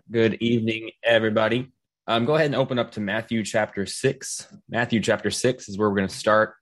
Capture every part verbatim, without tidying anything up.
Good evening, everybody. Um, go ahead and open up to Matthew chapter six. Matthew chapter six is where we're going to start.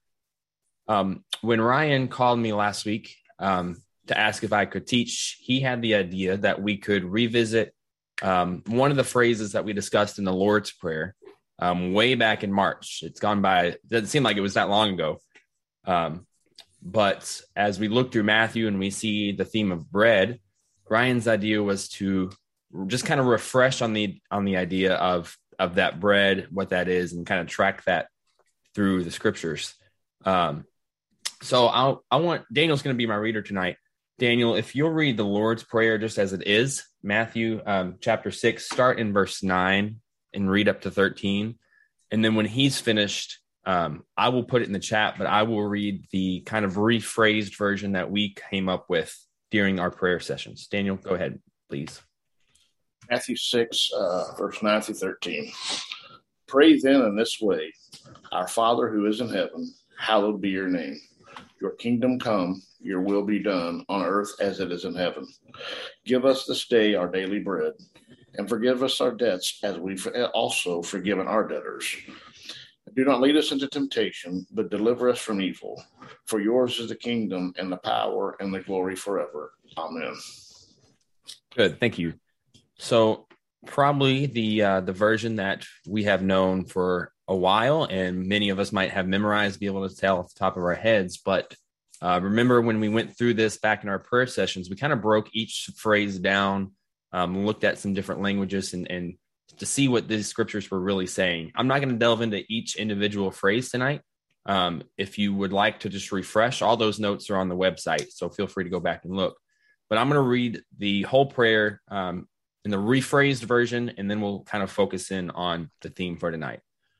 Um, when Ryan called me last week um, to ask if I could teach, he had the idea that we could revisit um, one of the phrases that we discussed in the Lord's Prayer um, way back in March. It's gone by, it doesn't seem like it was that long ago. Um, but as we look through Matthew and we see the theme of bread, Ryan's idea was to just kind of refresh on the on the idea of of that bread, what that is, and kind of track that through the scriptures. Um, so I'll, I want Daniel's going to be my reader tonight. Daniel, if you'll read the Lord's Prayer just as it is, Matthew um, chapter six, start in verse nine and read up to thirteen. And then when he's finished, um, I will put it in the chat, but I will read the kind of rephrased version that we came up with during our prayer sessions. Daniel, go ahead, please. Matthew six, uh, verse nine through thirteen. Pray then in this way: Our Father who is in heaven, hallowed be your name. Your kingdom come, your will be done on earth as it is in heaven. Give us this day our daily bread, and forgive us our debts as we've also forgiven our debtors. Do not lead us into temptation, but deliver us from evil. For yours is the kingdom and the power and the glory forever. Amen. Good, thank you. So probably the uh, the version that we have known for a while, and many of us might have memorized, be able to tell off the top of our heads. But uh, remember when we went through this back in our prayer sessions, we kind of broke each phrase down, um, looked at some different languages, and, and to see what these scriptures were really saying. I'm not going to delve into each individual phrase tonight. Um, if you would like to just refresh, all those notes are on the website, so feel free to go back and look. But I'm going to read the whole prayer um, in the rephrased version, and then we'll kind of focus in on the theme for tonight.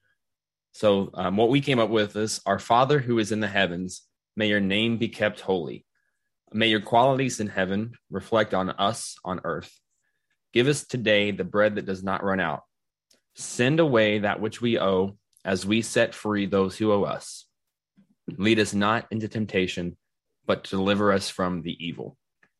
So um, what we came up with is, Our Father who is in the heavens, may your name be kept holy. May your qualities in heaven reflect on us on earth. Give us today the bread that does not run out. Send away that which we owe, as we set free those who owe us. Lead us not into temptation, but deliver us from the evil.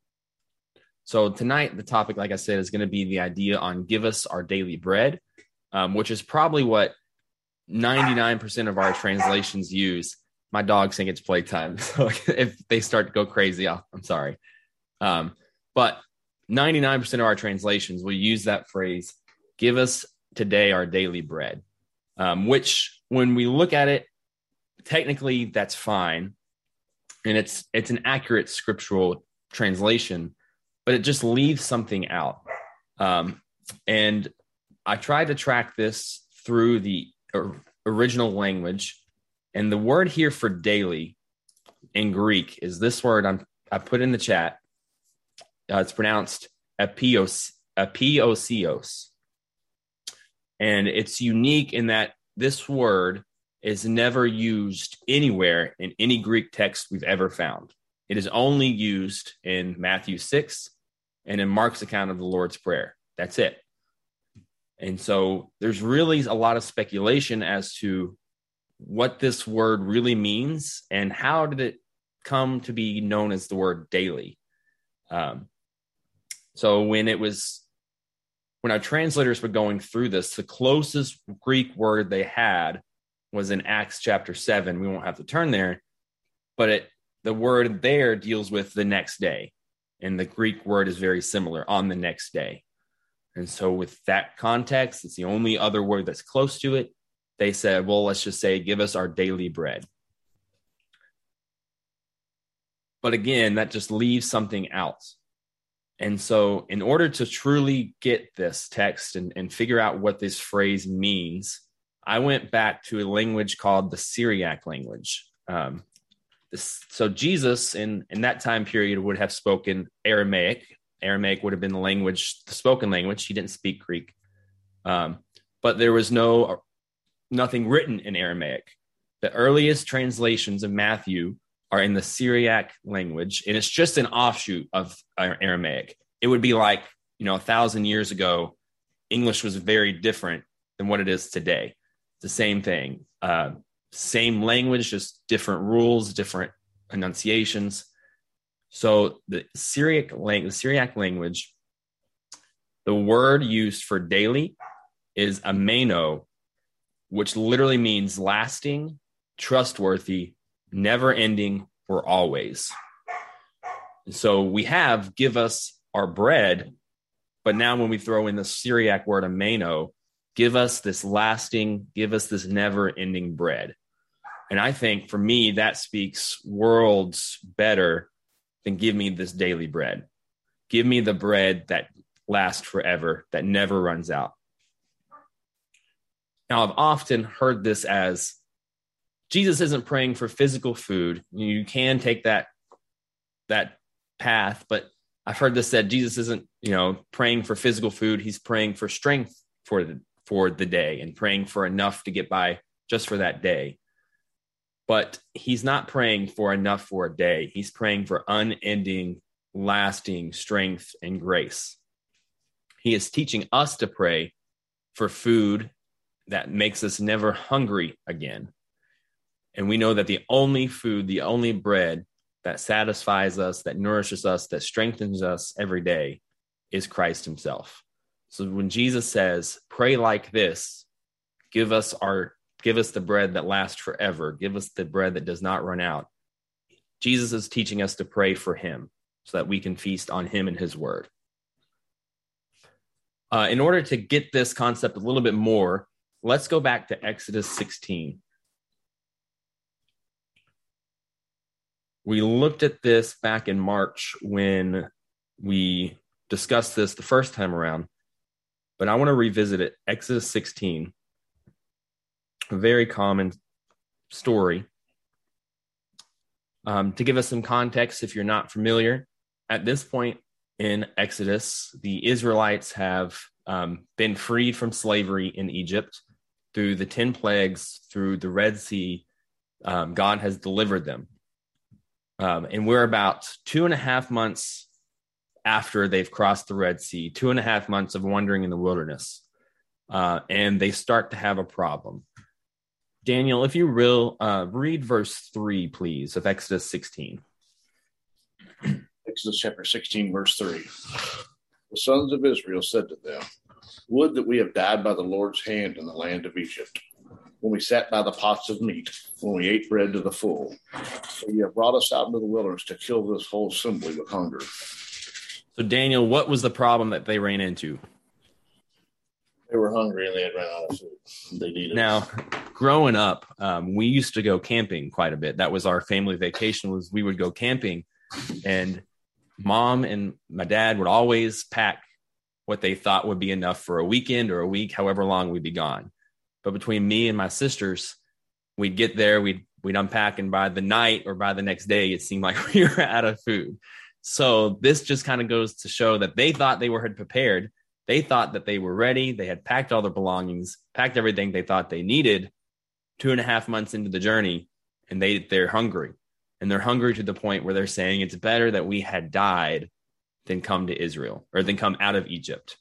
So tonight, the topic, like I said, is going to be the idea on give us our daily bread, um, which is probably what ninety-nine percent of our translations use. My dogs think it's playtime. So if they start to go crazy, I'll, I'm sorry. Um, but ninety-nine percent of our translations will use that phrase, give us today our daily bread, um, which when we look at it, technically that's fine. And it's it's an accurate scriptural translation, but it just leaves something out. Um, and I tried to track this through the or, original language. And the word here for daily in Greek is this word I'm, I put in the chat. Uh, it's pronounced epios, epiosios. And it's unique in that this word is never used anywhere in any Greek text we've ever found. It is only used in Matthew six and in Mark's account of the Lord's Prayer. That's it. And so there's really a lot of speculation as to what this word really means and how did it come to be known as the word daily. Um, so when it was, when our translators were going through this, the closest Greek word they had was in Acts chapter seven. We won't have to turn there, but it, the word there deals with the next day. And the Greek word is very similar, on the next day. And so with that context, it's the only other word that's close to it. They said, well, let's just say, give us our daily bread. But again, that just leaves something out. And so in order to truly get this text and, and figure out what this phrase means, I went back to a language called the Syriac language. Um, this, so Jesus in, in that time period would have spoken Aramaic. Aramaic would have been the language, the spoken language. He didn't speak Greek. Um, but there was no nothing written in Aramaic. The earliest translations of Matthew are in the Syriac language, and it's just an offshoot of Aramaic. It would be like, you know, a thousand years ago, English was very different than what it is today. It's the same thing. Uh, same language, just different rules, different enunciations. So the Syriac language, the Syriac language The word used for daily is ameno, which literally means lasting, trustworthy, never ending, or always. So we have give us our bread, but now when we throw in the Syriac word ameno, give us this lasting, give us this never ending bread. And I think for me, that speaks worlds better than give me this daily bread. Give me the bread that lasts forever, that never runs out. Now, I've often heard this as Jesus isn't praying for physical food. You can take that, that path, but I've heard this said Jesus isn't, you know, praying for physical food. He's praying for strength for the, for the day and praying for enough to get by just for that day. But he's not praying for enough for a day. He's praying for unending, lasting strength and grace. He is teaching us to pray for food that makes us never hungry again. And we know that the only food, the only bread that satisfies us, that nourishes us, that strengthens us every day is Christ himself. So when Jesus says, pray like this, give us our, give us the bread that lasts forever, give us the bread that does not run out, Jesus is teaching us to pray for him so that we can feast on him and his word. Uh, in order to get this concept a little bit more, let's go back to Exodus sixteen. We looked at this back in March when we discussed this the first time around, but I want to revisit it. Exodus sixteen, a very common story. Um, to give us some context, if you're not familiar, at this point in Exodus, the Israelites have um, been freed from slavery in Egypt through the ten plagues, through the Red Sea. Um, God has delivered them. Um, and we're about two and a half months after they've crossed the Red Sea, two and a half months of wandering in the wilderness. Uh, and they start to have a problem. Daniel, if you will, uh, read verse three, please, of Exodus sixteen. Exodus chapter sixteen, verse three. The sons of Israel said to them, would that we have died by the Lord's hand in the land of Egypt, when we sat by the pots of meat, when we ate bread to the full. For you have brought us out into the wilderness to kill this whole assembly with hunger. So, Daniel, what was the problem that they ran into? They were hungry and they had run out of food. They needed. Now, growing up, um, we used to go camping quite a bit. That was our family vacation. Was we would go camping, and mom and my dad would always pack what they thought would be enough for a weekend or a week, however long we'd be gone. But between me and my sisters, we'd get there, we'd we'd unpack, and by the night or by the next day, it seemed like we were out of food. So this just kind of goes to show that they thought they were had prepared. They thought that they were ready. They had packed all their belongings, packed everything they thought they needed. Two and a half months into the journey, and they they're hungry, and they're hungry to the point where they're saying it's better that we had died than come to Israel or than come out of Egypt.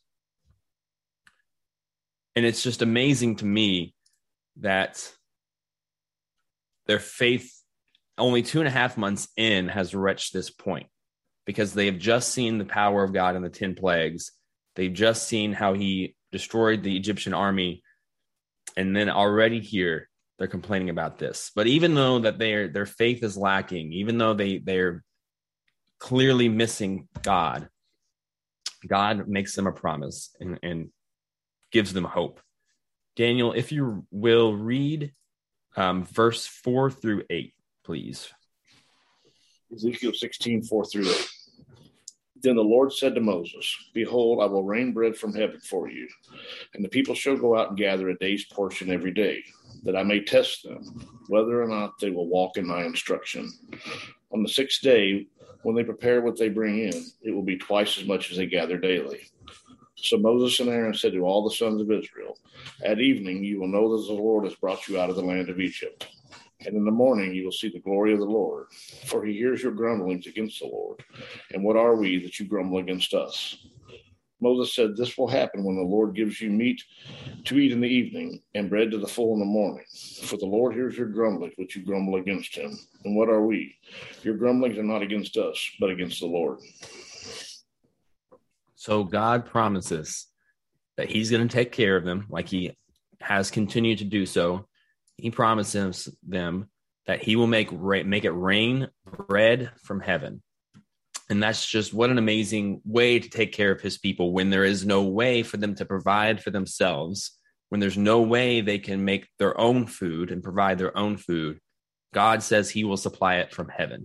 And it's just amazing to me that their faith only two and a half months in has reached this point, because they have just seen the power of God in the ten plagues. They've just seen how he destroyed the Egyptian army. And then already here, they're complaining about this. But even though that their their faith is lacking, even though they, they're clearly missing God, God makes them a promise and, and gives them hope. Daniel, if you will read um, verse four through eight, please. Ezekiel sixteen, four through eight. Then the Lord said to Moses, behold, I will rain bread from heaven for you, and the people shall go out and gather a day's portion every day, that I may test them, whether or not they will walk in my instruction. On the sixth day, when they prepare what they bring in, it will be twice as much as they gather daily. So Moses and Aaron said to all the sons of Israel, at evening you will know that the Lord has brought you out of the land of Egypt. And in the morning you will see the glory of the Lord, for he hears your grumblings against the Lord. And what are we that you grumble against us? Moses said, this will happen when the Lord gives you meat to eat in the evening and bread to the full in the morning. For the Lord hears your grumblings, which you grumble against him. And what are we? Your grumblings are not against us, but against the Lord. So God promises that he's going to take care of them like he has continued to do so. He promises them that he will make ra- make it rain bread from heaven. And that's just what an amazing way to take care of his people when there is no way for them to provide for themselves, when there's no way they can make their own food and provide their own food. God says he will supply it from heaven.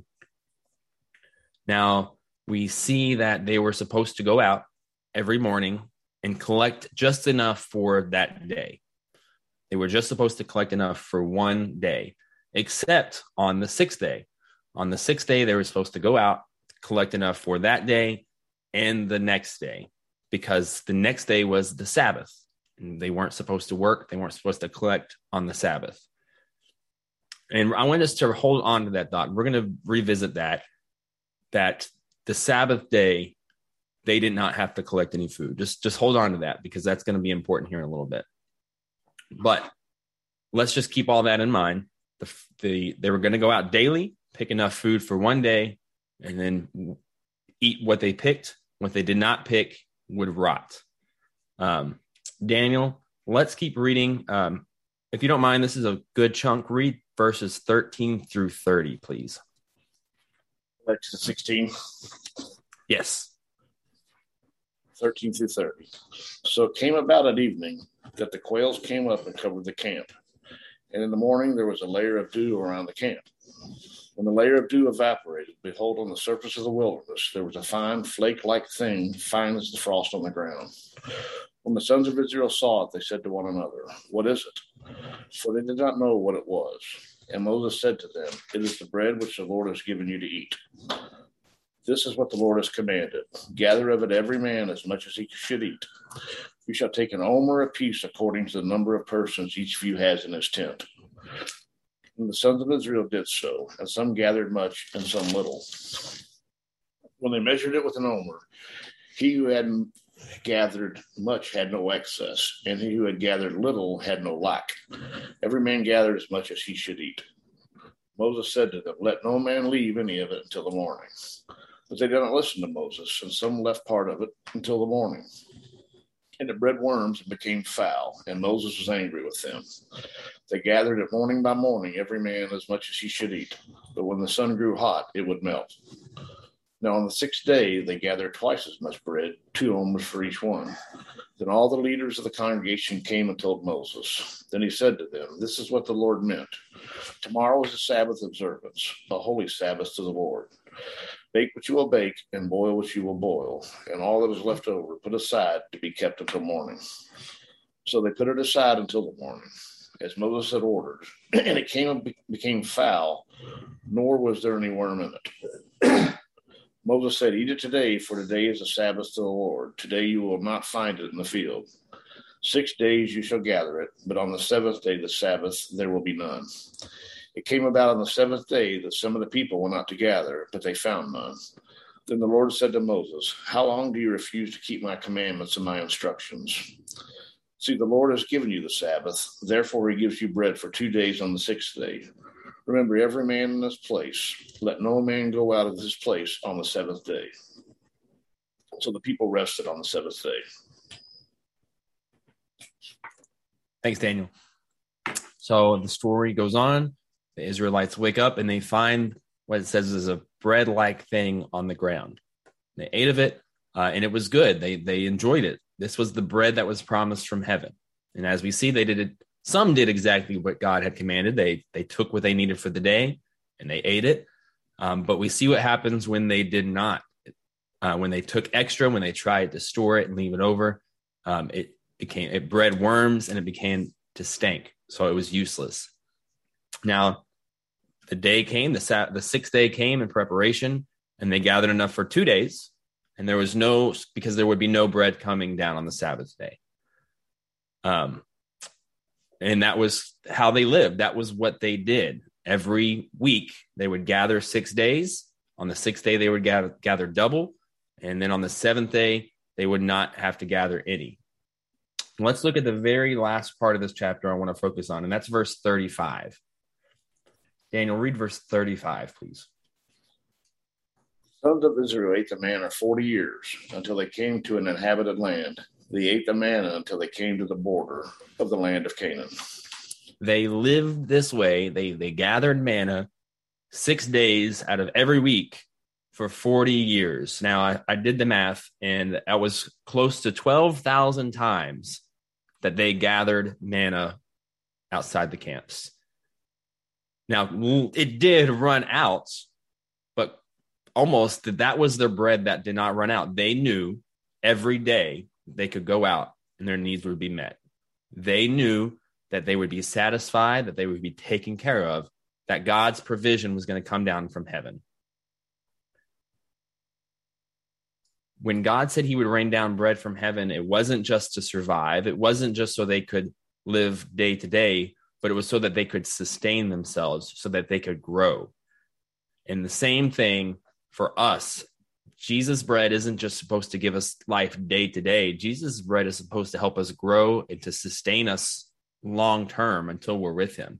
Now, we see that they were supposed to go out every morning and collect just enough for that day. They were just supposed to collect enough for one day, except on the sixth day. On the sixth day, they were supposed to go out, collect enough for that day and the next day, because the next day was the Sabbath. And they weren't supposed to work. They weren't supposed to collect on the Sabbath. And I want us to hold on to that thought. We're going to revisit that, that the Sabbath day, they did not have to collect any food. Just, just hold on to that, because that's going to be important here in a little bit. But let's just keep all that in mind. The, the they were going to go out daily, pick enough food for one day, and then eat what they picked. What they did not pick would rot. Um, Daniel, let's keep reading. Um, if you don't mind, this is a good chunk. Read verses thirteen through thirty, please. Back to sixteen. Yes. thirteen through thirty. So it came about at evening that the quails came up and covered the camp. And in the morning there was a layer of dew around the camp. When the layer of dew evaporated, behold, on the surface of the wilderness there was a fine flake-like thing, fine as the frost on the ground. When the sons of Israel saw it, they said to one another, "What is it?" For they did not know what it was. And Moses said to them, "It is the bread which the Lord has given you to eat. This is what the Lord has commanded. Gather of it every man as much as he should eat. You shall take an omer apiece according to the number of persons each of you has in his tent." And the sons of Israel did so, and some gathered much and some little. When they measured it with an omer, he who had gathered much had no excess, and he who had gathered little had no lack. Every man gathered as much as he should eat. Moses said to them, "Let no man leave any of it until the morning." But they did not listen to Moses, and some left part of it until the morning. And it bred worms and became foul, and Moses was angry with them. They gathered it morning by morning, every man as much as he should eat. But when the sun grew hot, it would melt. Now on the sixth day they gathered twice as much bread, two omers for each one. Then all the leaders of the congregation came and told Moses. Then he said to them, "This is what the Lord meant. Tomorrow is a Sabbath observance, a holy Sabbath to the Lord. Bake what you will bake, and boil what you will boil, and all that is left over put aside to be kept until morning." So they put it aside until the morning, as Moses had ordered, and it came and became foul, nor was there any worm in it. Moses said, "Eat it today, for today is a Sabbath to the Lord. Today you will not find it in the field. Six days you shall gather it, but on the seventh day, the Sabbath, there will be none." It came about on the seventh day that some of the people went out to gather, but they found none. Then the Lord said to Moses, "How long do you refuse to keep my commandments and my instructions? See, the Lord has given you the Sabbath. Therefore he gives you bread for two days on the sixth day. Remember every man in this place. Let no man go out of this place on the seventh day." So the people rested on the seventh day. Thanks, Daniel. So the story goes on. The Israelites wake up and they find what it says is a bread-like thing on the ground. They ate of it, uh, and it was good. They they enjoyed it. This was the bread that was promised from heaven. And as we see, they did it. Some did exactly what God had commanded. They they took what they needed for the day and they ate it. Um, but we see what happens when they did not. Uh, when they took extra, when they tried to store it and leave it over, um, it became it bred worms and it began to stink. So it was useless. Now, the day came, the sa- the sixth day came in preparation, and they gathered enough for two days. And there was no, because there would be no bread coming down on the Sabbath day. Um, and that was how they lived. That was what they did. Every week, they would gather six days. On the sixth day, they would gather, gather double. And then on the seventh day, they would not have to gather any. Let's look at the very last part of this chapter I want to focus on, and that's verse thirty-five. Daniel, read verse thirty-five, please. Sons of Israel ate the manna forty years until they came to an inhabited land. They ate the manna until they came to the border of the land of Canaan. They lived this way. They they gathered manna six days out of every week for forty years. Now, I, I did the math, and that was close to twelve thousand times that they gathered manna outside the camps. Now, it did run out, but almost that was their bread that did not run out. They knew every day they could go out and their needs would be met. They knew that they would be satisfied, that they would be taken care of, that God's provision was going to come down from heaven. When God said he would rain down bread from heaven, it wasn't just to survive. It wasn't just so they could live day to day, but it was so that they could sustain themselves, so that they could grow. And the same thing for us. Jesus' bread isn't just supposed to give us life day to day. Jesus' bread is supposed to help us grow and to sustain us long term until we're with him.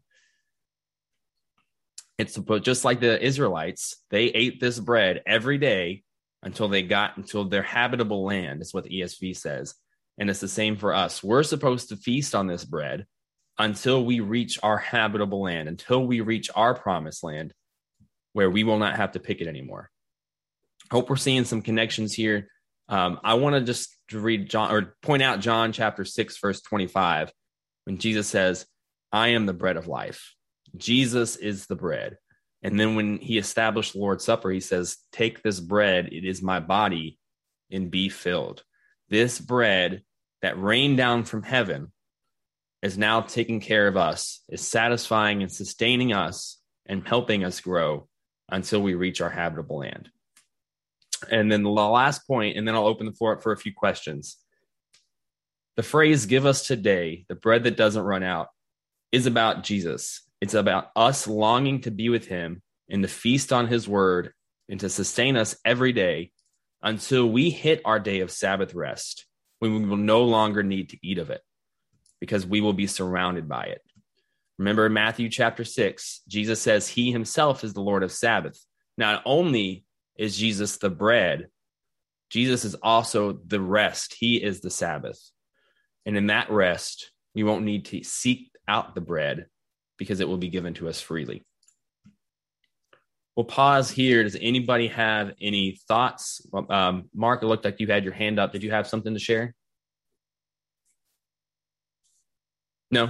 It's supposed, just like the Israelites, they ate this bread every day until they got until their habitable land, is what the E S V says. And it's the same for us. We're supposed to feast on this bread until we reach our habitable land, until we reach our promised land, where we will not have to pick it anymore. Hope we're seeing some connections here. Um, I want to just read John or point out John chapter six, verse twenty-five, when Jesus says, I am the bread of life. Jesus is the bread. And then when he established the Lord's Supper, he says, take this bread, it is my body, and be filled. This bread that rained down from heaven is now taking care of us, is satisfying and sustaining us and helping us grow until we reach our habitable land. And then the last point, and then I'll open the floor up for a few questions. The phrase, give us today, the bread that doesn't run out, is about Jesus. It's about us longing to be with him and to feast on his word and to sustain us every day until we hit our day of Sabbath rest, when we will no longer need to eat of it because we will be surrounded by it. Remember in Matthew chapter six, Jesus says he himself is the Lord of Sabbath. Not only is Jesus the bread, Jesus is also the rest. He is the Sabbath. And in that rest, we won't need to seek out the bread because it will be given to us freely. We'll pause here. Does anybody have any thoughts? Um, Mark, it looked like you had your hand up. Did you have something to share? No?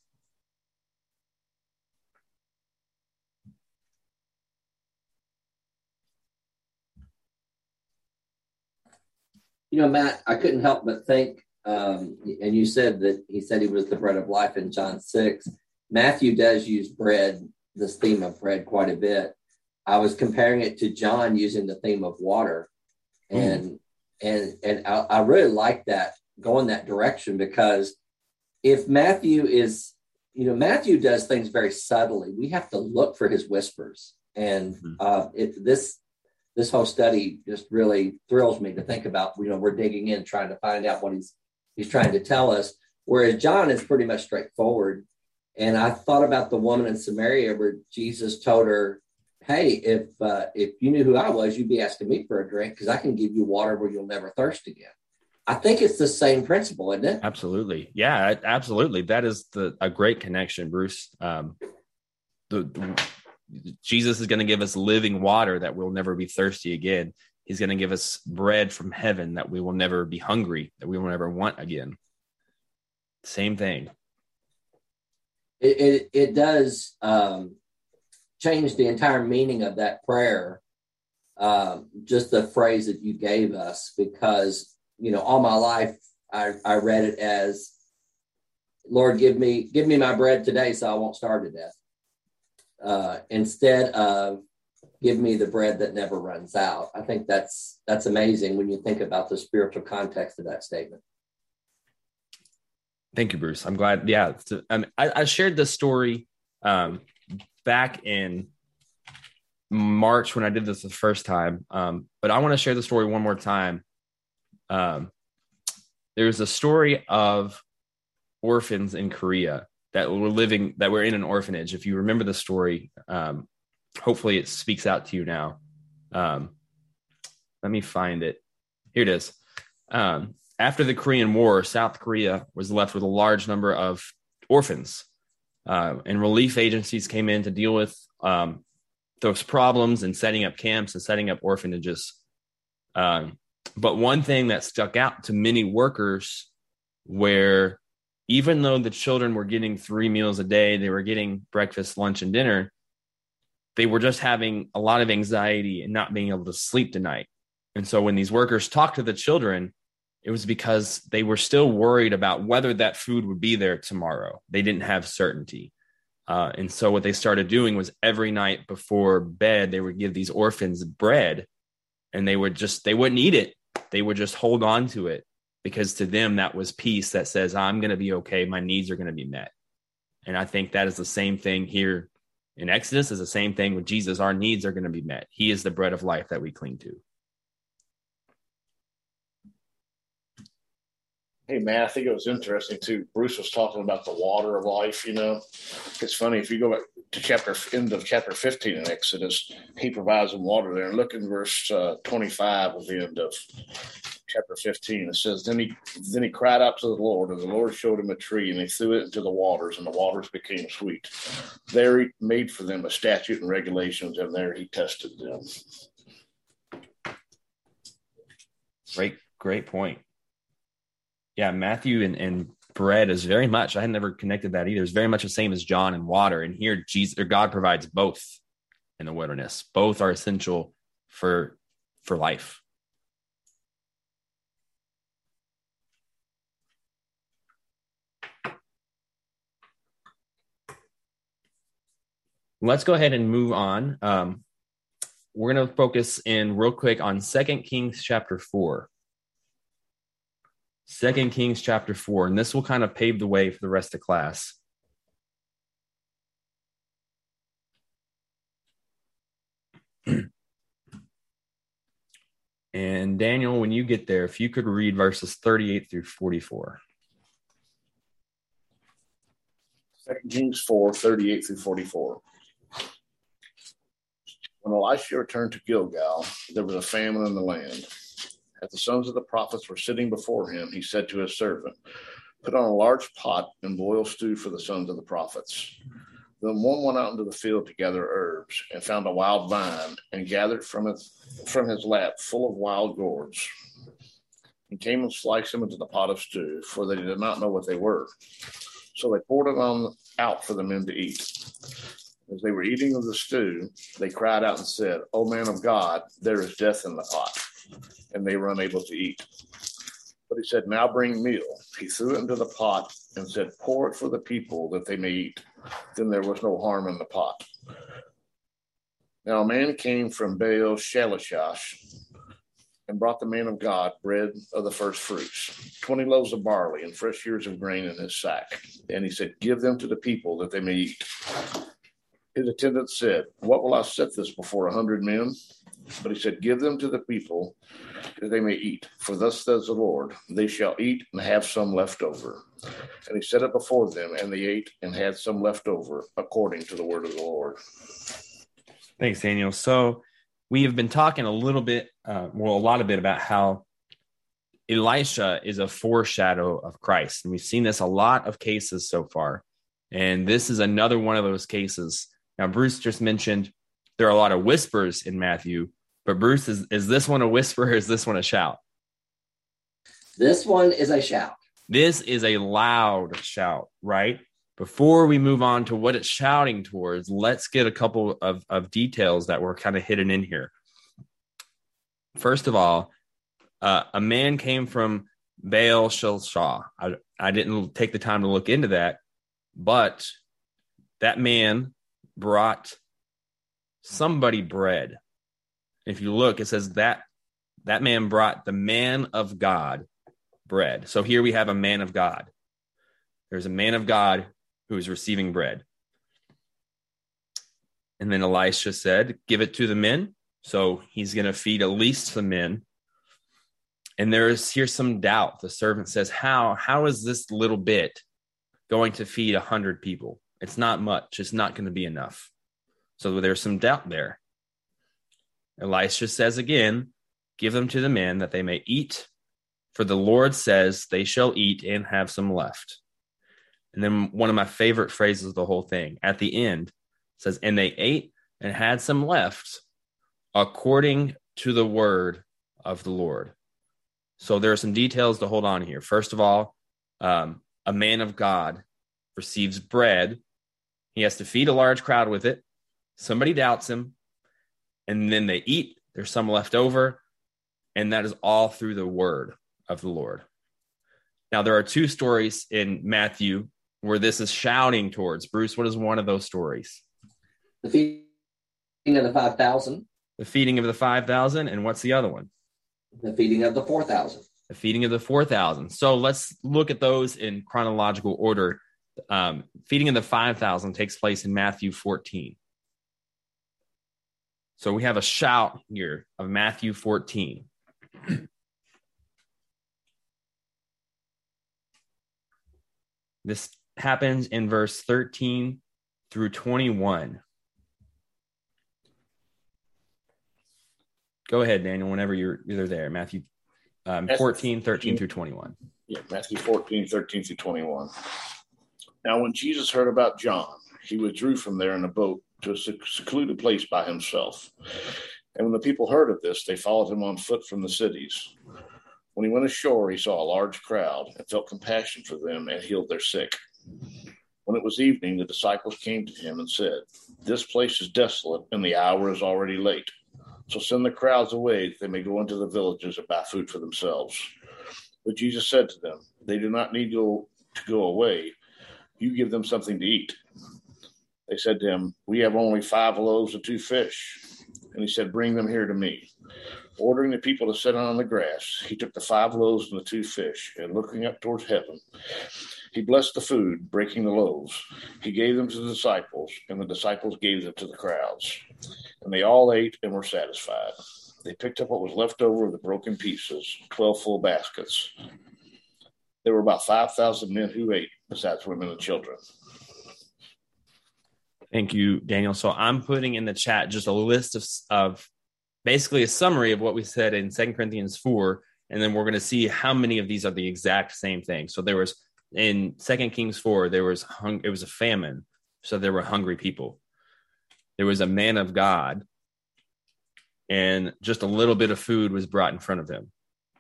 You know, Matt, I couldn't help but think, um, and you said that he said he was the bread of life in John six. Matthew does use bread, this theme of bread, quite a bit. I was comparing it to John using the theme of water. And mm. and and I, I really like that, going that direction, because if Matthew is, you know, Matthew does things very subtly. We have to look for his whispers. And mm-hmm. uh, it, this this whole study just really thrills me to think about. You know, we're digging in, trying to find out what he's he's trying to tell us, whereas John is pretty much straightforward. And I thought about the woman in Samaria where Jesus told her, hey, if uh, if you knew who I was, you'd be asking me for a drink because I can give you water where you'll never thirst again. I think it's the same principle, isn't it? Absolutely. Yeah, absolutely. That is the a great connection, Bruce. Um, the, the Jesus is going to give us living water that we'll never be thirsty again. He's going to give us bread from heaven that we will never be hungry, that we will never want again. Same thing. It it, it does um, change the entire meaning of that prayer, um, just the phrase that you gave us, because, you know, all my life I, I read it as, Lord, give me give me my bread today so I won't starve to death. Uh, instead of give me the bread that never runs out. I think that's that's amazing when you think about the spiritual context of that statement. Thank you, Bruce. I'm glad. Yeah, to, I, mean, I, I shared this story um, back in March when I did this the first time, um, but I want to share the story one more time. Um, there's a story of orphans in Korea that were living, that were in an orphanage. If you remember the story, um, hopefully it speaks out to you now. Um, Let me find it. Here it is. Um, after the Korean War, South Korea was left with a large number of orphans, uh, and relief agencies came in to deal with um, those problems and setting up camps and setting up orphanages. Um, but one thing that stuck out to many workers, where even though the children were getting three meals a day, they were getting breakfast, lunch, and dinner, they were just having a lot of anxiety and not being able to sleep tonight. And so when these workers talked to the children, it was because they were still worried about whether that food would be there tomorrow. They didn't have certainty. Uh, and so what they started doing was every night before bed, they would give these orphans bread, and they would just, they wouldn't eat it. They would just hold on to it, because to them, that was peace that says, I'm going to be okay. My needs are going to be met. And I think that is the same thing here in Exodus, is the same thing with Jesus. Our needs are going to be met. He is the bread of life that we cling to. Hey, man, I think it was interesting, too. Bruce was talking about the water of life, you know. It's funny, if you go back to chapter end of chapter fifteen in Exodus, he provides them water there. And look in verse uh, twenty-five of the end of chapter fifteen. It says, then he then he cried out to the Lord, and the Lord showed him a tree, and he threw it into the waters, and the waters became sweet. There he made for them a statute and regulations, and there he tested them. Great, great point. Yeah, Matthew and, and bread is very much, I had never connected that either. It's very much the same as John and water. And here Jesus, or God provides both in the wilderness. Both are essential for, for life. Let's go ahead and move on. Um, we're going to focus in real quick on Second Kings chapter four. Second Kings chapter four, and this will kind of pave the way for the rest of class. And Daniel, when you get there, if you could read verses thirty-eight through forty-four. Second Kings four, thirty-eight through forty-four. When Elisha returned to Gilgal, there was a famine in the land. As the sons of the prophets were sitting before him, he said to his servant, put on a large pot and boil stew for the sons of the prophets. Then one went out into the field to gather herbs, and found a wild vine, and gathered from his, from his lap full of wild gourds, and came and sliced them into the pot of stew, for they did not know what they were. So they poured it on out for the men to eat. As they were eating of the stew, they cried out and said, O man of God, there is death in the pot. And they were unable to eat. But he said, now bring meal. He threw it into the pot and said, pour it for the people that they may eat. Then there was no harm in the pot. Now a man came from Baal Shalishah and brought the man of God bread of the first fruits, twenty loaves of barley and fresh ears of grain in his sack. And he said, give them to the people that they may eat. His attendant said, what will I set this before a hundred men? But he said, give them to the people that they may eat. For thus says the Lord, they shall eat and have some left over. And he set it before them, and they ate and had some left over, according to the word of the Lord. Thanks, Daniel. So we have been talking a little bit, uh, well, a lot of bit about how Elisha is a foreshadow of Christ. And we've seen this a lot of cases so far. And this is another one of those cases. Now, Bruce just mentioned there are a lot of whispers in Matthew, but Bruce, is, is this one a whisper or is this one a shout? This one is a shout. This is a loud shout, right? Before we move on to what it's shouting towards, let's get a couple of, of details that were kind of hidden in here. First of all, uh, a man came from Baal Shalishah. I, I didn't take the time to look into that, but that man brought somebody bread. If you look, it says that that man brought the man of God bread. So here we have a man of God. There's a man of God who is receiving bread. And then Elisha said, give it to the men. So he's going to feed at least the men. And there's here's some doubt. The servant says, how, how is this little bit going to feed a hundred people? It's not much. It's not going to be enough. So there's some doubt there. Elisha says again, Give them to the men that they may eat, for the Lord says they shall eat and have some left. And then one of my favorite phrases of the whole thing at the end says, and they ate and had some left according to the word of the Lord. So there are some details to hold on here. First of all, um, a man of God receives bread. He has to feed a large crowd with it. Somebody doubts him, and then they eat. There's some left over, and that is all through the word of the Lord. Now, there are two stories in Matthew where this is shouting towards. Bruce, what is one of those stories? The feeding of the five thousand. The feeding of the five thousand, and what's the other one? The feeding of the four thousand. The feeding of the four thousand. So let's look at those in chronological order. Um, feeding of the five thousand takes place in Matthew fourteen. So we have a shout here of Matthew fourteen. This happens in verse thirteen through twenty-one. Go ahead, Daniel, whenever you're either there. Matthew um, fourteen, thirteen through twenty-one. Yeah, Matthew fourteen, thirteen through twenty-one. Now, when Jesus heard about John, he withdrew from there in a boat to a secluded place by himself. And when the people heard of this, they followed him on foot from the cities. When he went ashore, he saw a large crowd and felt compassion for them and healed their sick. When it was evening, the disciples came to him and said, this place is desolate and the hour is already late. So send the crowds away that they may go into the villages and buy food for themselves. But Jesus said to them, they do not need to go away. You give them something to eat. They said to him, we have only five loaves and two fish. And he said, bring them here to me. Ordering the people to sit on the grass, he took the five loaves and the two fish, and looking up towards heaven, he blessed the food, breaking the loaves. He gave them to the disciples, and the disciples gave them to the crowds. And they all ate and were satisfied. They picked up what was left over of the broken pieces, twelve full baskets. There were about five thousand men who ate, besides women and children. Thank you, Daniel. So I'm putting in the chat just a list of, of basically a summary of what we said in Second Corinthians four, and then we're going to see how many of these are the exact same thing. So there was, in Second Kings four, there was hung, it was a famine, so there were hungry people. There was a man of God, and just a little bit of food was brought in front of him.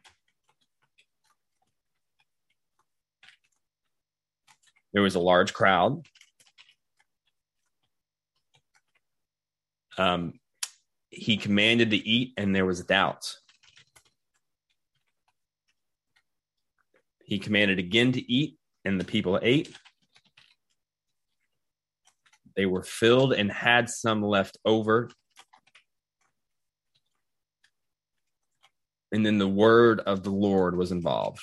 There was a large crowd. Um, he commanded to eat, and there was doubt. He commanded again to eat, and the people ate. They were filled and had some left over. And then the word of the Lord was involved.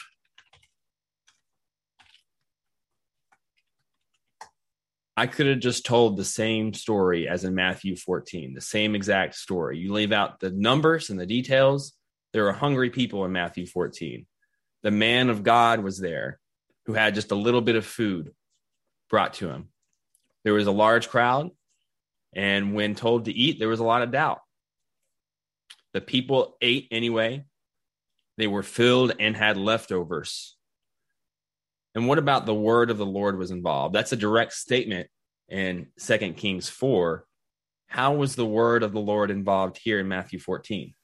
I could have just told the same story as in Matthew fourteen, the same exact story. You leave out the numbers and the details. There are hungry people in Matthew fourteen. The man of God was there who had just a little bit of food brought to him. There was a large crowd, and when told to eat, there was a lot of doubt. The people ate anyway. They were filled and had leftovers. And what about the word of the Lord was involved? That's a direct statement in Second Kings four. How was the word of the Lord involved here in Matthew fourteen?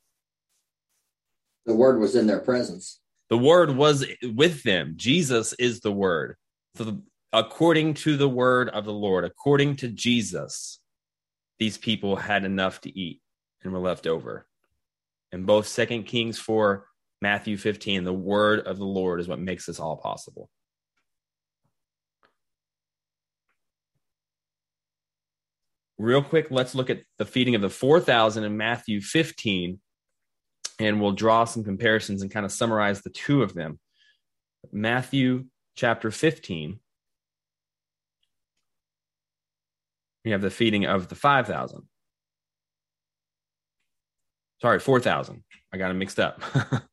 The word was in their presence. The word was with them. Jesus is the word. So the, according to the word of the Lord, according to Jesus, these people had enough to eat and were left over. In both Second Kings four, Matthew fifteen, the word of the Lord is what makes this all possible. Real quick, let's look at the feeding of the four thousand in Matthew fifteen, and we'll draw some comparisons and kind of summarize the two of them. Matthew chapter fifteen, we have the feeding of the five thousand. Sorry, four thousand. I got it mixed up.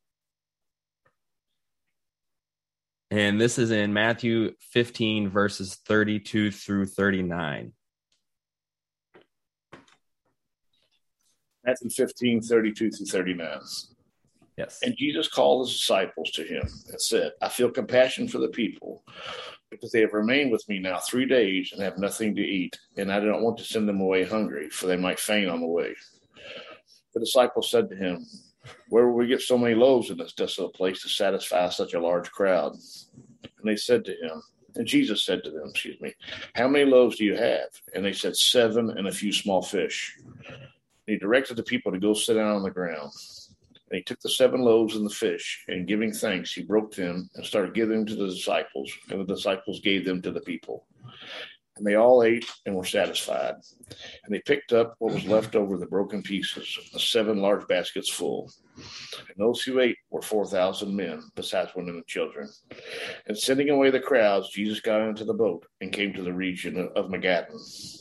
And this is in Matthew fifteen, verses thirty-two through thirty-nine. Matthew fifteen, thirty-two through thirty-nine. Yes. And Jesus called his disciples to him and said, I feel compassion for the people because they have remained with me now three days and have nothing to eat. And I don't want to send them away hungry, for they might faint on the way. The disciples said to him, where will we get so many loaves in this desolate place to satisfy such a large crowd? And they said to him, and Jesus said to them, excuse me, how many loaves do you have? And they said, seven and a few small fish. And he directed the people to go sit down on the ground. And he took the seven loaves and the fish, and giving thanks, he broke them and started giving them to the disciples, and the disciples gave them to the people. And they all ate and were satisfied. And they picked up what was left over, the broken pieces, the seven large baskets full. And those who ate were four thousand men, besides women and children. And sending away the crowds, Jesus got into the boat and came to the region of Magadan.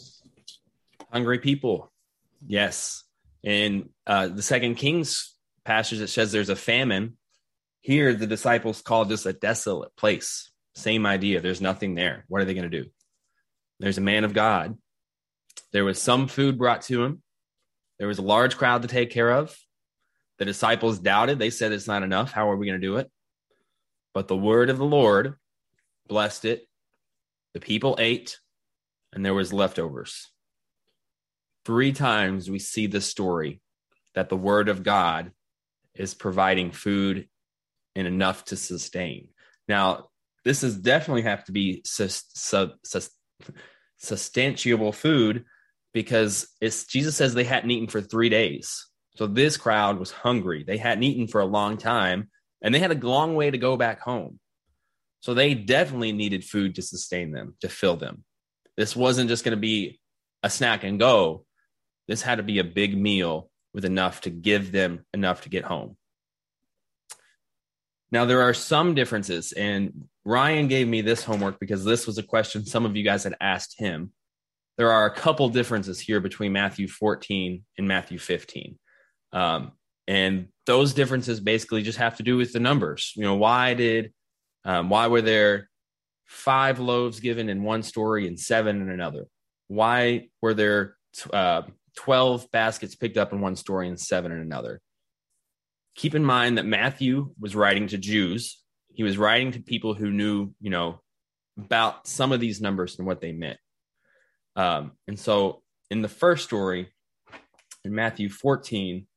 Hungry people. Yes. In uh, the Second Kings passage, it says there's a famine. Here, the disciples called this a desolate place. Same idea. There's nothing there. What are they going to do? There's a man of God. There was some food brought to him. There was a large crowd to take care of. The disciples doubted. They said it's not enough. How are we going to do it? But the word of the Lord blessed it. The people ate, and there was leftovers. Three times we see this story that the word of God is providing food and enough to sustain. Now, this is definitely have to be sus, sus, sus, substantiable food, because it's Jesus says they hadn't eaten for three days. So this crowd was hungry. They hadn't eaten for a long time, and they had a long way to go back home. So they definitely needed food to sustain them, to fill them. This wasn't just going to be a snack and go. This had to be a big meal with enough to give them enough to get home. Now, there are some differences, and Ryan gave me this homework because this was a question some of you guys had asked him. There are a couple differences here between Matthew fourteen and Matthew fifteen. Um, and those differences basically just have to do with the numbers. You know, why did, um, why were there five loaves given in one story and seven in another? Why were there uh, twelve baskets picked up in one story and seven in another? Keep in mind that Matthew was writing to Jews. He was writing to people who knew, you know, about some of these numbers and what they meant. Um, and so in the first story, in Matthew fourteen,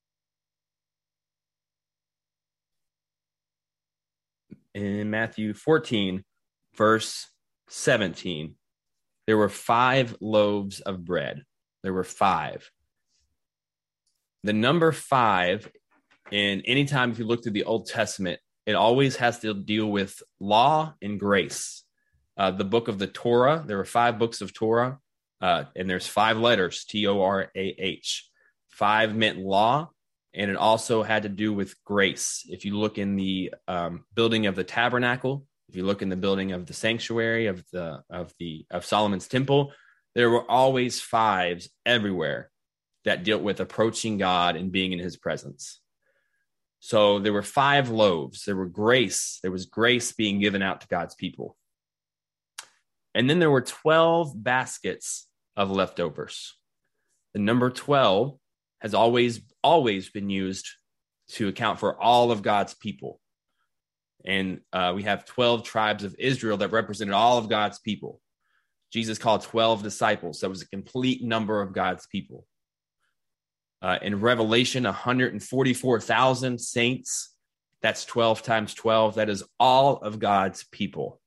in Matthew fourteen, verse seventeen, there were five loaves of bread. There were five. The number five, and anytime if you look through the Old Testament, it always has to deal with law and grace. Uh, the book of the Torah, there were five books of Torah, uh, and there's five letters, T O R A H. Five meant law, and it also had to do with grace. If you look in the um, building of the tabernacle, if you look in the building of the sanctuary of the of the of Solomon's temple, there were always fives everywhere that dealt with approaching God and being in his presence. So there were five loaves. There were grace. There was grace being given out to God's people. And then there were twelve baskets of leftovers. The number twelve has always, always been used to account for all of God's people. And uh, we have twelve tribes of Israel that represented all of God's people. Jesus called twelve disciples. That was a complete number of God's people. Uh, in Revelation, one hundred forty-four thousand saints. That's twelve times twelve. That is all of God's people.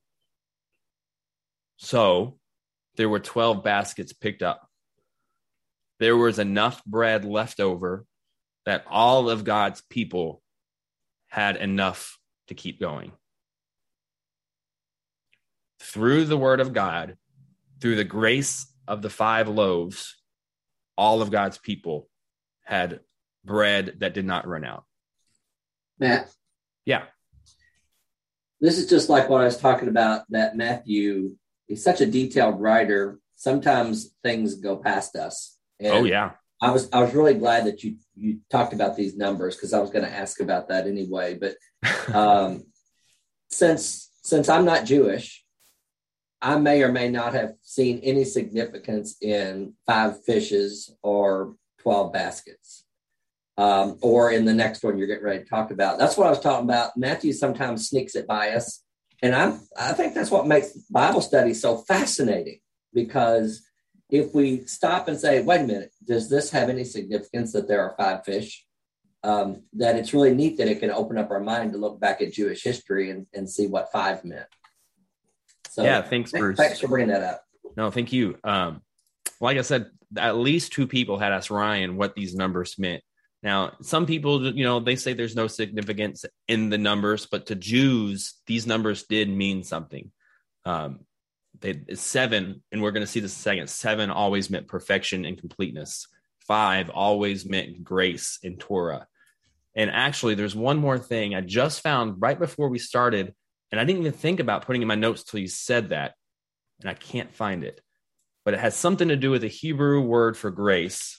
So there were twelve baskets picked up. There was enough bread left over that all of God's people had enough to keep going. Through the word of God, through the grace of the five loaves, all of God's people had bread that did not run out. Matt? Yeah. This is just like what I was talking about, that Matthew, he's such a detailed writer. Sometimes things go past us. And oh, yeah. I was I was really glad that you, you talked about these numbers, because I was going to ask about that anyway. But um, since since I'm not Jewish, I may or may not have seen any significance in five fishes or twelve baskets. Um, or in the next one you're getting ready to talk about. That's what I was talking about. Matthew sometimes sneaks it by us. And I'm, I think that's what makes Bible study so fascinating, because if we stop and say, wait a minute, does this have any significance that there are five fish? Um, that it's really neat that it can open up our mind to look back at Jewish history and, and see what five meant. So yeah, thanks, Bruce. Thanks for bringing that up. No, thank you. Um, like I said, at least two people had asked Ryan what these numbers meant. Now, some people, you know, they say there's no significance in the numbers, but to Jews, these numbers did mean something. Um, they seven, and we're going to see this in a second. Seven always meant perfection and completeness. Five always meant grace in Torah. And actually, there's one more thing I just found right before we started, and I didn't even think about putting in my notes till you said that, and I can't find it. But it has something to do with the Hebrew word for grace.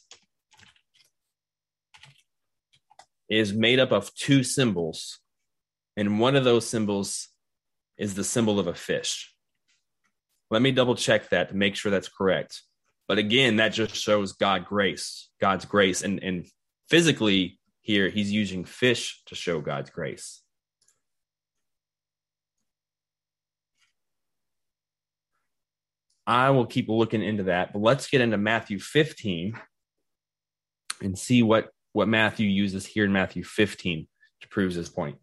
Is made up of two symbols, and one of those symbols is the symbol of a fish. Let me double check that to make sure that's correct. But again, that just shows God grace, God's grace, and, and physically here, he's using fish to show God's grace. I will keep looking into that, but let's get into Matthew fifteen and see what what Matthew uses here in Matthew fifteen to prove his point.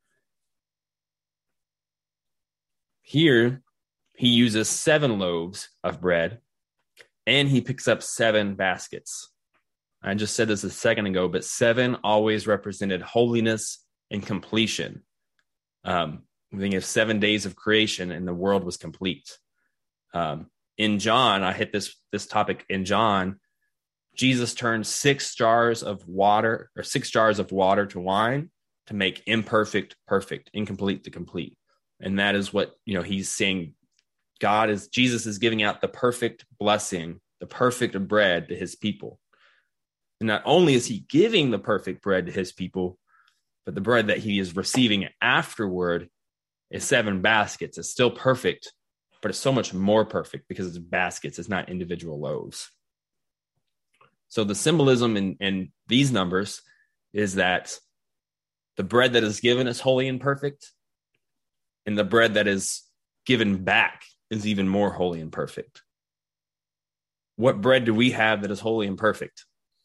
Here, he uses seven loaves of bread, and he picks up seven baskets. I just said this a second ago, but seven always represented holiness and completion. Um, I think of seven days of creation, and the world was complete. Um, in John, I hit this this topic in John. Jesus turned six jars of water or six jars of water to wine to make imperfect perfect, incomplete to complete. And that is what, you know, he's saying. God is, Jesus is giving out the perfect blessing, the perfect bread to his people. And not only is he giving the perfect bread to his people, but the bread that he is receiving afterward is seven baskets. It's still perfect, but it's so much more perfect because it's baskets. It's not individual loaves. So the symbolism in, in these numbers is that the bread that is given is holy and perfect, and the bread that is given back is even more holy and perfect. What bread do we have that is holy and perfect?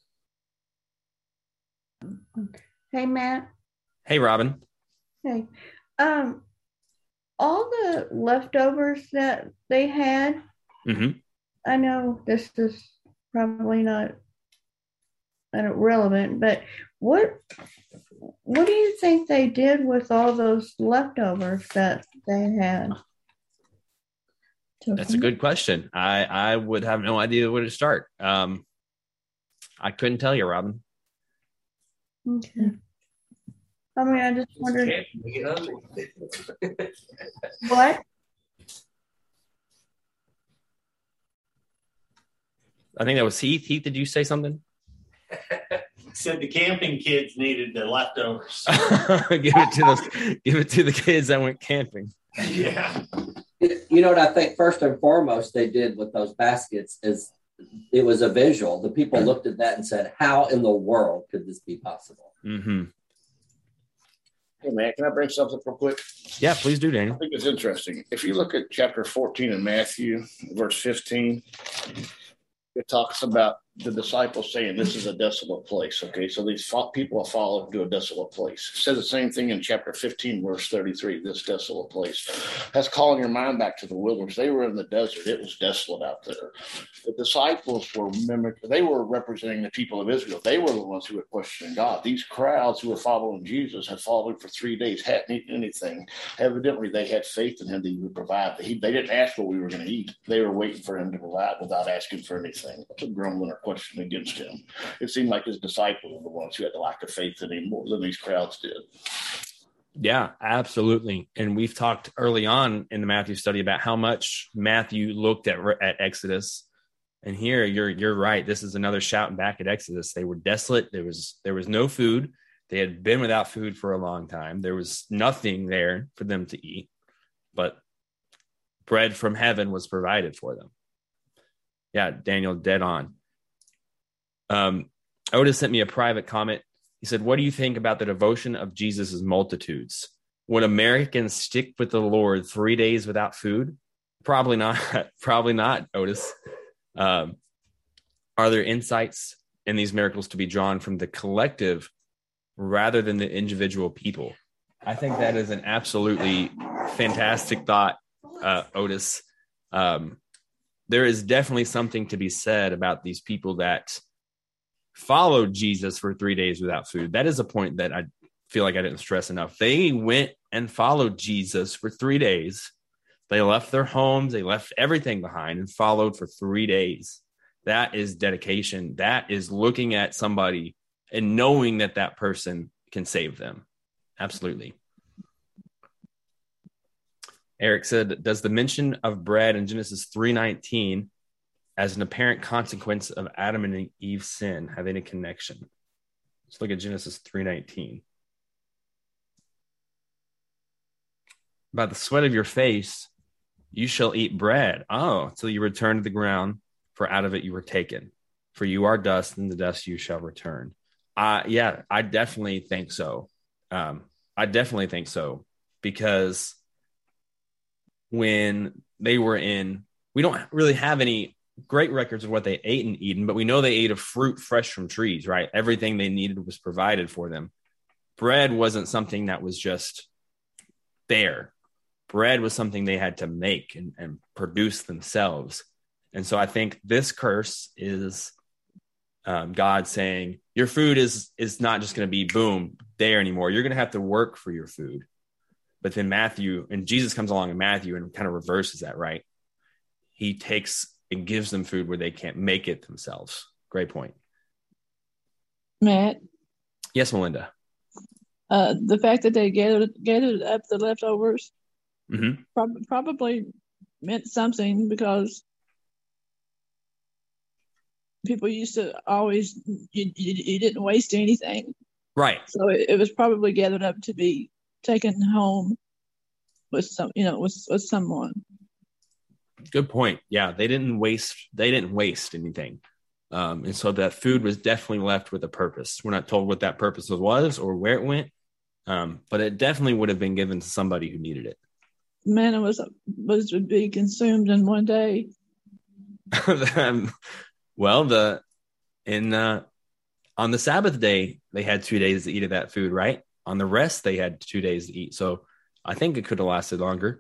Hey, Matt. Hey, Robin. Hey. Um, all the leftovers that they had, Mm-hmm. I know this is probably not relevant, but what what do you think they did with all those leftovers that they had? That's a good question. I, I would have no idea where to start. Um, I couldn't tell you, Robin. Okay. I mean, I just wondered. What? I think that was Heath. Heath, did you say something? Said the camping kids needed the leftovers. give it to those. Give it to the kids that went camping. Yeah. You know what I think first and foremost they did with those baskets is it was a visual. The people looked at that and said, how in the world could this be possible? Mm-hmm. Hey, man, can I bring something up real quick? Yeah, please do, I Daniel. think it's interesting. If you look at chapter fourteen in Matthew, verse fifteen, it talks about the disciples saying this is a desolate place. Okay, so these people have fallen to a desolate place. It says the same thing in chapter fifteen, verse thirty-three, this desolate place. That's calling your mind back to the wilderness. They were in the desert. It was desolate out there. The disciples were mimic- they were representing the people of Israel. They were the ones who were questioning God. These crowds who were following Jesus had followed for three days, hadn't eaten anything. Evidently, they had faith in him that he would provide. He, they didn't ask what we were going to eat. They were waiting for him to provide without asking for anything. That's a grumbling or question against him. It seemed like his disciples were the ones who had the lack of faith in him more than these crowds did. Yeah, absolutely. And we've talked early on in the Matthew study about how much Matthew looked at at Exodus. And here you're you're right. This is another shouting back at Exodus. They were desolate. There was there was no food. They had been without food for a long time. There was nothing there for them to eat, but bread from heaven was provided for them. Yeah, Daniel, dead on. Um, Otis sent me a private comment. He said, what do you think about the devotion of Jesus' multitudes? Would Americans stick with the Lord three days without food? Probably not. Probably not, Otis. Um, are there insights in these miracles to be drawn from the collective rather than the individual people? I think that is an absolutely fantastic thought, uh, Otis. Um, there is definitely something to be said about these people that followed Jesus for three days without food. That is a point that I feel like I didn't stress enough. They went and followed Jesus for three days. They left their homes. They left everything behind and followed for three days. That is dedication. That is looking at somebody and knowing that that person can save them. Absolutely. Eric said, does the mention of bread in Genesis three nineteen as an apparent consequence of Adam and Eve's sin have any connection? Let's look at Genesis three nineteen. By the sweat of your face, you shall eat bread. Oh, till you return to the ground, for out of it you were taken. For you are dust, and the dust you shall return. Uh, yeah, I definitely think so. Um, I definitely think so. Because when they were in, we don't really have any great records of what they ate in Eden, but we know they ate a fruit fresh from trees, right? Everything they needed was provided for them. Bread wasn't something that was just there. Bread was something they had to make and, and produce themselves. And so I think this curse is um, God saying, your food is, is not just going to be, boom, there anymore. You're going to have to work for your food. But then Matthew, and Jesus comes along in Matthew and kind of reverses that, right? He takes and gives them food where they can't make it themselves. Great point. Matt? Yes, Melinda? Uh, the fact that they gathered, gathered up the leftovers mm-hmm. prob- probably meant something, because people used to always, you, you, you didn't waste anything. Right. So it, it was probably gathered up to be taken home with some, you know, with, with someone. Good point. Yeah, they didn't waste. They didn't waste anything, um, and so that food was definitely left with a purpose. We're not told what that purpose was or where it went, um, but it definitely would have been given to somebody who needed it. Manna was was to be consumed in one day. um, well, the in uh, on the Sabbath day they had two days to eat of that food, right? On the rest, they had two days to eat. So I think it could have lasted longer.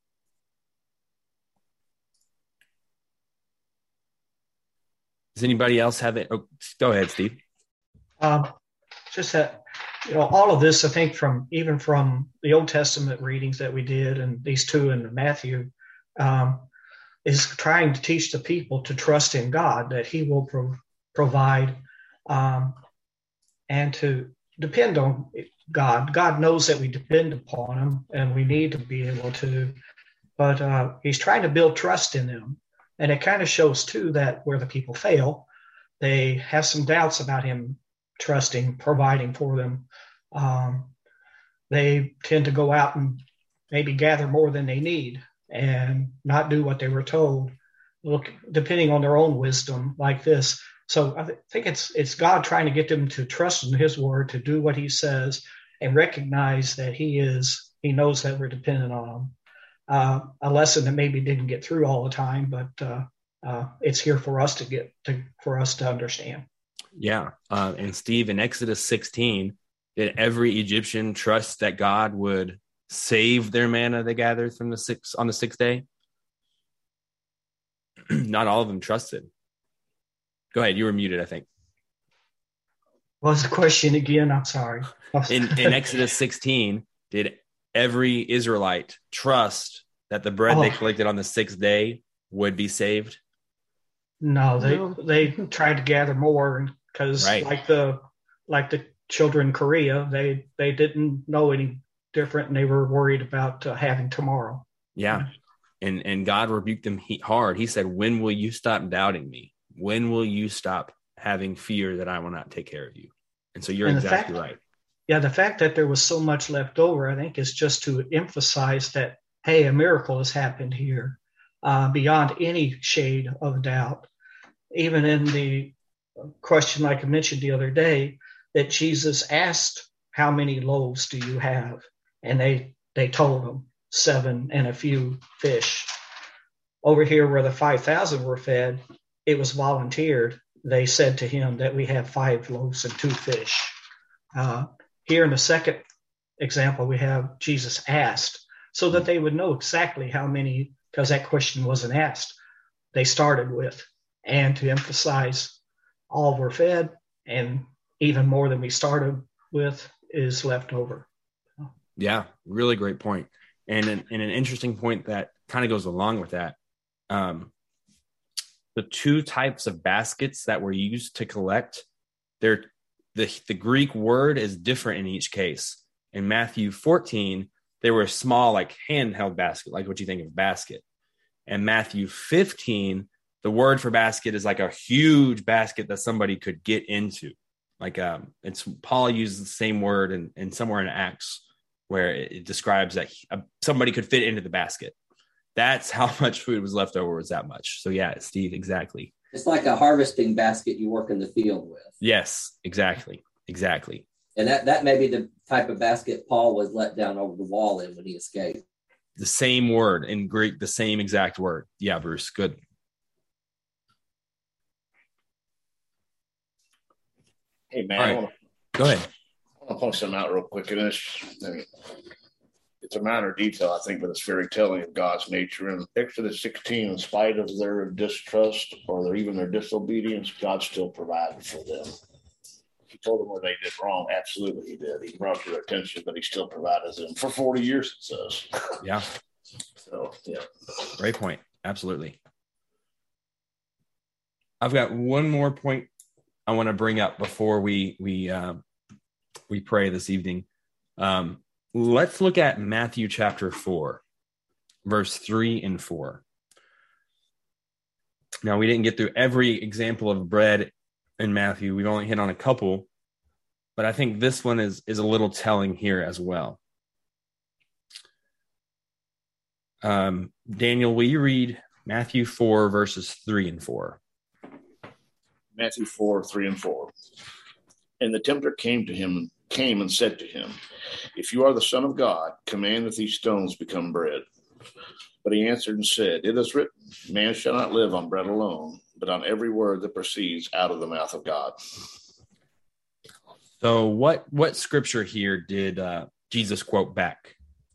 Does anybody else have it? Oh, go ahead, Steve. Um, just that, you know, all of this, I think, from even from the Old Testament readings that we did, and these two in Matthew, um, is trying to teach the people to trust in God, that He will pro- provide, um, and to depend on God. God knows that we depend upon Him, and we need to be able to, but uh, He's trying to build trust in them. And it kind of shows, too, that where the people fail, they have some doubts about Him trusting, providing for them. Um, they tend to go out and maybe gather more than they need and not do what they were told, look, depending on their own wisdom like this. So I th- think it's it's God trying to get them to trust in His word, to do what He says, and recognize that He is, He knows that we're dependent on Him. Uh, a lesson that maybe didn't get through all the time, but uh, uh, it's here for us to get to, for us to understand. Yeah. Uh, and Steve, in Exodus sixteen, did every Egyptian trust that God would save their manna they gathered from the six on the sixth day? Not all of them trusted. Go ahead. You were muted, I think. What was the question again? I'm sorry. in, in Exodus sixteen, did every Israelite trust that the bread oh. they collected on the sixth day would be saved? No, they no. they tried to gather more because, right. like the like the children in Korea, they they didn't know any different, and they were worried about uh, having tomorrow. Yeah, and and God rebuked them hard. He said, "When will you stop doubting me? When will you stop having fear that I will not take care of you?" And so you're and exactly fact, right. Yeah, the fact that there was so much left over, I think, is just to emphasize that, hey, a miracle has happened here, uh, beyond any shade of doubt. Even in the question, like I mentioned the other day, that Jesus asked, how many loaves do you have? And they, they told him seven and a few fish. Over here where the five thousand were fed, it was volunteered. They said to him that we have five loaves and two fish. Uh, here in the second example, we have Jesus asked, so that they would know exactly how many, because that question wasn't asked, they started with. And to emphasize, all were fed, and even more than we started with is left over. Yeah, really great point. And an, and an interesting point that kind of goes along with that. Um, the two types of baskets that were used to collect, they're, the, the Greek word is different in each case. In Matthew fourteen, they were small, like handheld basket, like what you think of a basket. And Matthew fifteen, the word for basket is like a huge basket that somebody could get into. Like um, it's Paul uses the same word in, in somewhere in Acts where it, it describes that he, uh, somebody could fit into the basket. That's how much food was left over, was that much. So yeah, Steve, exactly. It's like a harvesting basket you work in the field with. Yes, exactly. Exactly. And that, that may be the type of basket Paul was let down over the wall in when he escaped. The same word in Greek, the same exact word. Yeah, Bruce, good. Hey, man, All right. I want Go ahead. to point something out real quick. And it's, I mean, it's a minor detail, I think, but it's very telling of God's nature. In Exodus sixteen, in spite of their distrust or their, even their disobedience, God still provided for them. He told them where they did wrong. Absolutely, he did. He brought their attention, but he still provided them for forty years, it says. Yeah. So, yeah. Great point. Absolutely. I've got one more point I want to bring up before we we uh, we pray this evening. Um, let's look at Matthew chapter four, verse three and four. Now, we didn't get through every example of bread in Matthew. We've only hit on a couple, but I think this one is is a little telling here as well. Um, Daniel, will you read Matthew four, verses three and four? Matthew four, three and four. And the tempter came to him, came and said to him, if you are the Son of God, command that these stones become bread. But he answered and said, it is written, man shall not live on bread alone, but on every word that proceeds out of the mouth of God. So what, what scripture here did uh, Jesus quote back?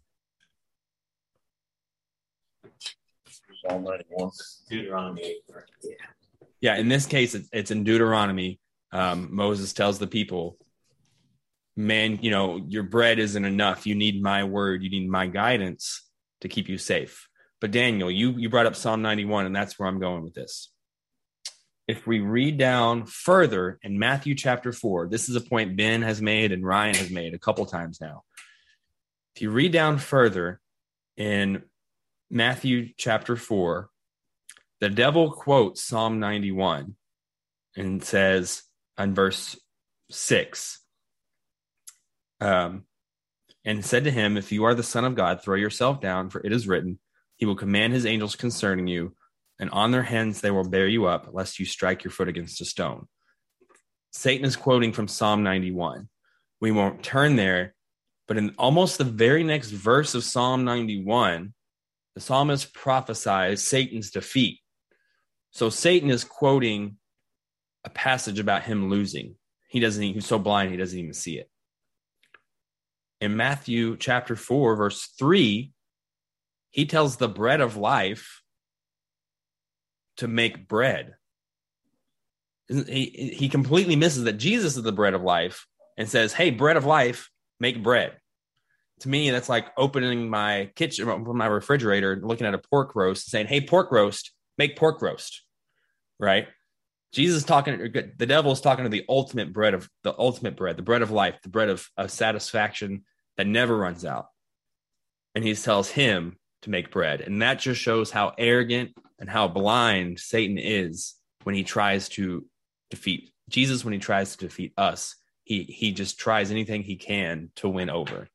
Psalm ninety-one. Deuteronomy eight. Yeah. Yeah, in this case, it's, it's in Deuteronomy. Um, Moses tells the people, man, you know, your bread isn't enough. You need my word. You need my guidance to keep you safe. But Daniel, you, you brought up Psalm ninety-one, and that's where I'm going with this. If we read down further in Matthew chapter four, this is a point Ben has made and Ryan has made a couple times now. If you read down further in Matthew chapter four, the devil quotes Psalm ninety-one and says on verse six, um, and said to him, if you are the Son of God, throw yourself down, for it is written, he will command his angels concerning you, and on their hands they will bear you up, lest you strike your foot against a stone. Satan is quoting from Psalm ninety-one. We won't turn there, but in almost the very next verse of Psalm ninety-one, the psalmist prophesies Satan's defeat. So Satan is quoting a passage about him losing. He doesn't, he's so blind, he doesn't even see it. In Matthew chapter four, verse three, he tells the bread of life to make bread. He, he completely misses that Jesus is the bread of life and says, hey, bread of life, make bread. To me, that's like opening my kitchen, my refrigerator, looking at a pork roast and saying, hey, pork roast, make pork roast, right? Jesus talking, the devil is talking to the ultimate bread of the ultimate bread, the bread of life, the bread of, of satisfaction that never runs out. And he tells him to make bread. And that just shows how arrogant and how blind Satan is when he tries to defeat Jesus, when he tries to defeat us. He, he just tries anything he can to win over.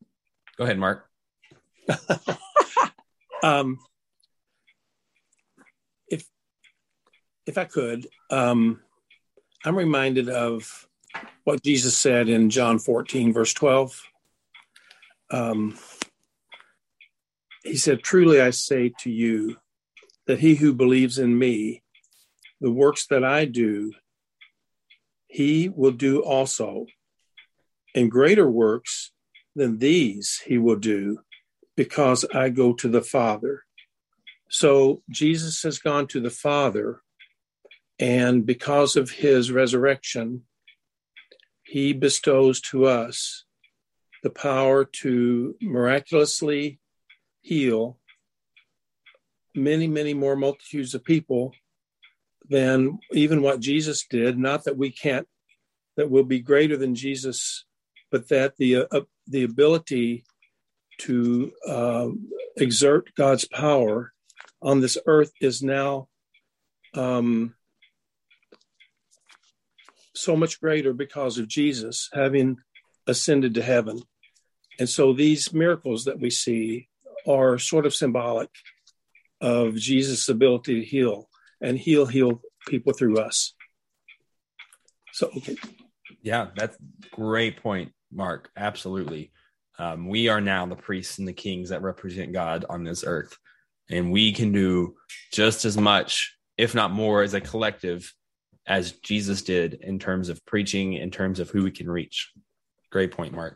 Go ahead, Mark. um, if I could, um, I'm reminded of what Jesus said in John fourteen, verse twelve. Um, he said, "Truly I say to you that he who believes in me, the works that I do, he will do also. And greater works than these he will do, because I go to the Father." So Jesus has gone to the Father, and because of his resurrection, he bestows to us the power to miraculously heal many, many more multitudes of people than even what Jesus did. Not that we can't, that will be greater than Jesus, but that the uh, the ability to uh, exert God's power on this earth is now um, so much greater because of Jesus having ascended to heaven. And so these miracles that we see are sort of symbolic of Jesus' ability to heal, and he'll heal people through us. So, okay. Yeah, that's a great point, Mark. Absolutely. Um, we are now the priests and the kings that represent God on this earth. And we can do just as much, if not more, as a collective as Jesus did in terms of preaching, in terms of who we can reach. Great point, Mark.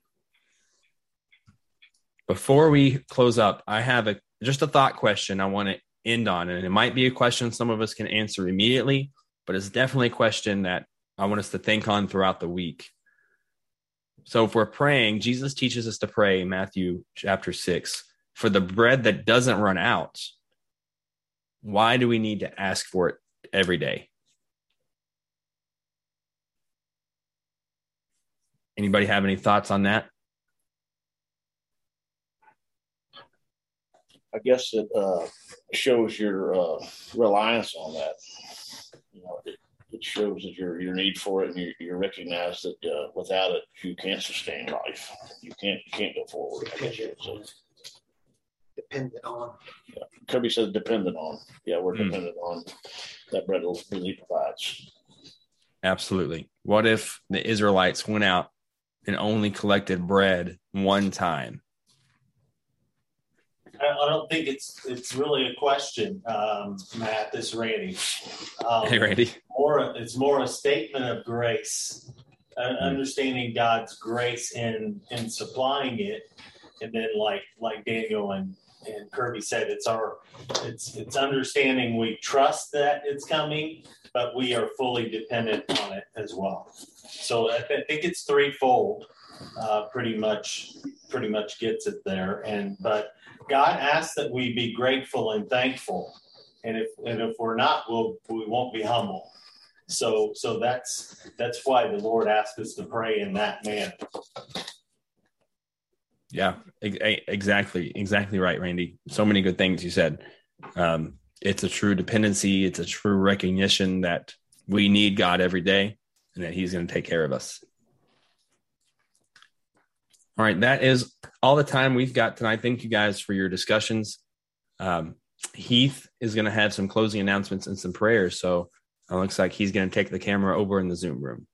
Before we close up, I have a just a thought question I want to end on. And it might be a question some of us can answer immediately, but it's definitely a question that I want us to think on throughout the week. So if we're praying, Jesus teaches us to pray in Matthew chapter six, for the bread that doesn't run out. Why do we need to ask for it every day? Anybody have any thoughts on that? I guess it uh, shows your uh, reliance on that. You know, it, it shows that your your need for it, and you, you recognize that uh, without it, you can't sustain life. You can't you can't go forward. I guess you would say. Dependent on. Yeah. Kirby says dependent on. Yeah, we're Mm. dependent on that bread that he provides. Absolutely. What if the Israelites went out and only collected bread one time? I I don't think it's it's really a question, um, Matt. This is Randy. Um, Hey, Randy. More, it's more a statement of grace, uh, understanding God's grace in in supplying it, and then like like Daniel and, and Kirby said, it's our it's it's understanding we trust that it's coming, but we are fully dependent on it as well. So I, th- I think it's threefold. Uh, pretty much, pretty much gets it there, and but. God asks that we be grateful and thankful, and if and if we're not, we'll we won't be humble. So so that's that's why the Lord asks us to pray in that manner. Yeah, exactly, exactly right, Randy. So many good things you said. Um, it's a true dependency. It's a true recognition that we need God every day, and that He's going to take care of us. All right, that is all the time we've got tonight. Thank you guys for your discussions. Um, Heath is going to have some closing announcements and some prayers, so it looks like he's going to take the camera over in the Zoom room.